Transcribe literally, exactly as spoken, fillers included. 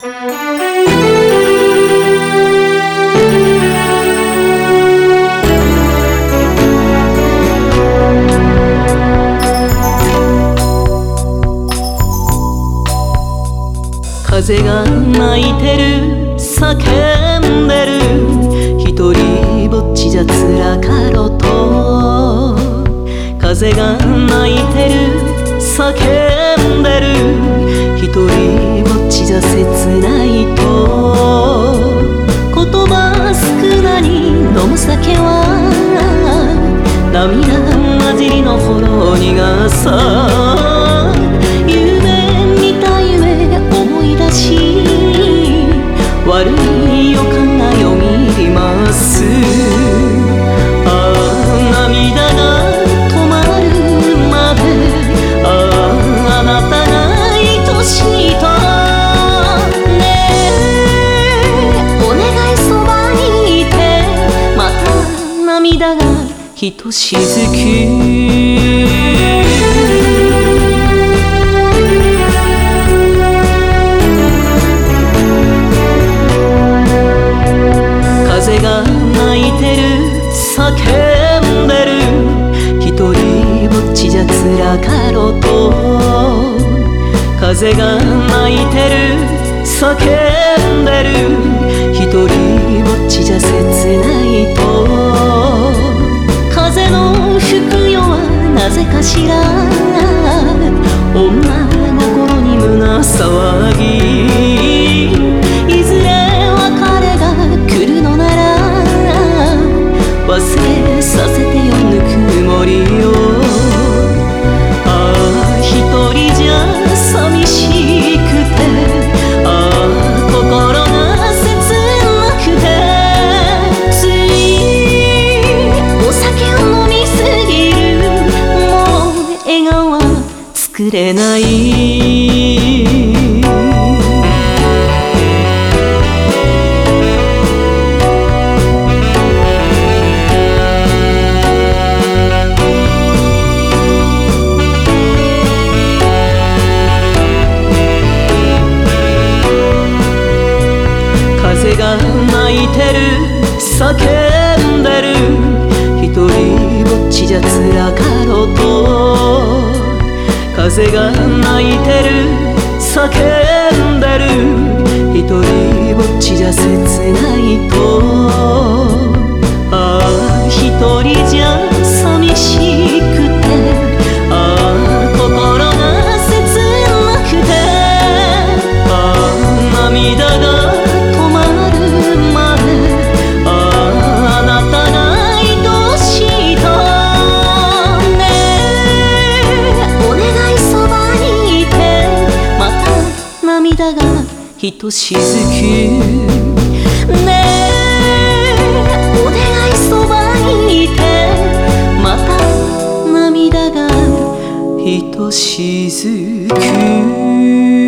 風が泣いてる叫んでる一人ぼっちじゃ辛かろと風が泣いてる叫んでる一人ぼっちじゃ切ないと言葉少なに飲む酒は涙混じりのほろ苦さ夢見た夢思い出し悪い予感がよぎりますああ涙が止まるまであああなたが愛しいとねえお願いそばにいてまた涙がひとしずく風が泣いてる叫んでる一人ぼっちじゃ辛かろと風が泣いてる叫んでる一人ぼっちじゃ切ないと風の吹くよはなぜかしら女心に胸騒ぎいずれ別れが来るのなら忘れさせてよぬくもりをああ一人じゃ寂しくてああ心が切なくてついお酒を飲みすぎるもう笑顔は作れない風が泣いてる叫んでる一人ぼっちじゃ辛かろと風が泣いてる叫んでる一人ぼっちじゃ切ないとああ一人じゃ寂しくてああ心が切なくてああ涙が涙がひとしずくねえお願いそばにいてまた涙がひとしずく